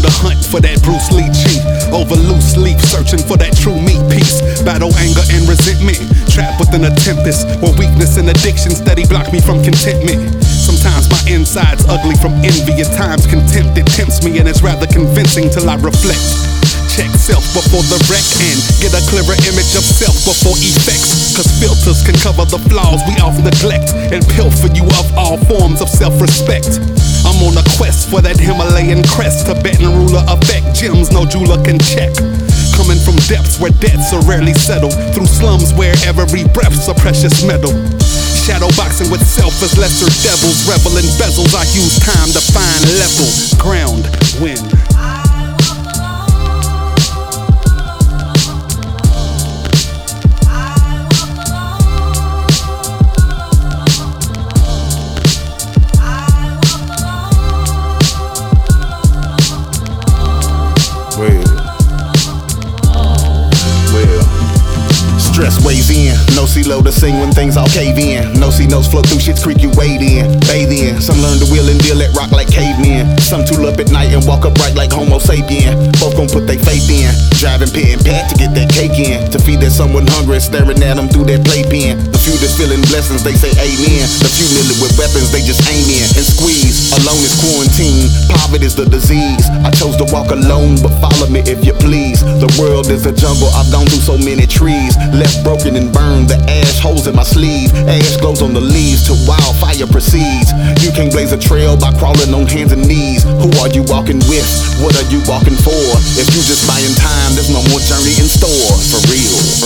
on the hunt for that Bruce Lee cheat. Over loose leaf, searching for that true meat piece. Battle anger and resentment, trapped within a tempest, where weakness and addiction steady block me from contentment. Sometimes my inside's ugly from envy, at times contempt it tempts me, and it's rather convincing till I reflect. Check self before the wreck and get a clearer image of self before effects. Cause filters can cover the flaws we often neglect and pilfer you of all forms of self-respect. I'm on a quest for that Himalayan crest, Tibetan ruler effect, gems no jeweler can check. Coming from depths where debts are rarely settled, through slums where every breath's a precious metal. Shadow boxing with self as lesser devils, revel in bezels. I use time to find level, ground, wind. Stress weighs in, no CeeLo to sing when things all cave in. No C notes flow through shit's creek you wade in, bathe in. Some learn to wheel and deal at rock like cavemen. Some tool up at night and walk upright like Homo sapien. Both gon' put their faith in, driving pit and pat to get that cake in. To feed that someone hungry, staring at them through that playpen. The few that's feeling blessings, they say amen. The few kneeling with weapons, they just aim in and squeeze. Alone is quarantine, poverty is the disease. I chose to walk alone, but follow me if you please. The world is a jungle, I've gone through so many trees. Left broken and burned, the ash holes in my sleeve. Ash glows on the leaves till wildfire proceeds. You can't blaze a trail by crawling on hands and knees. Who are you walking with? What are you walking for? If you just buying time, there's no more journey in store, for real.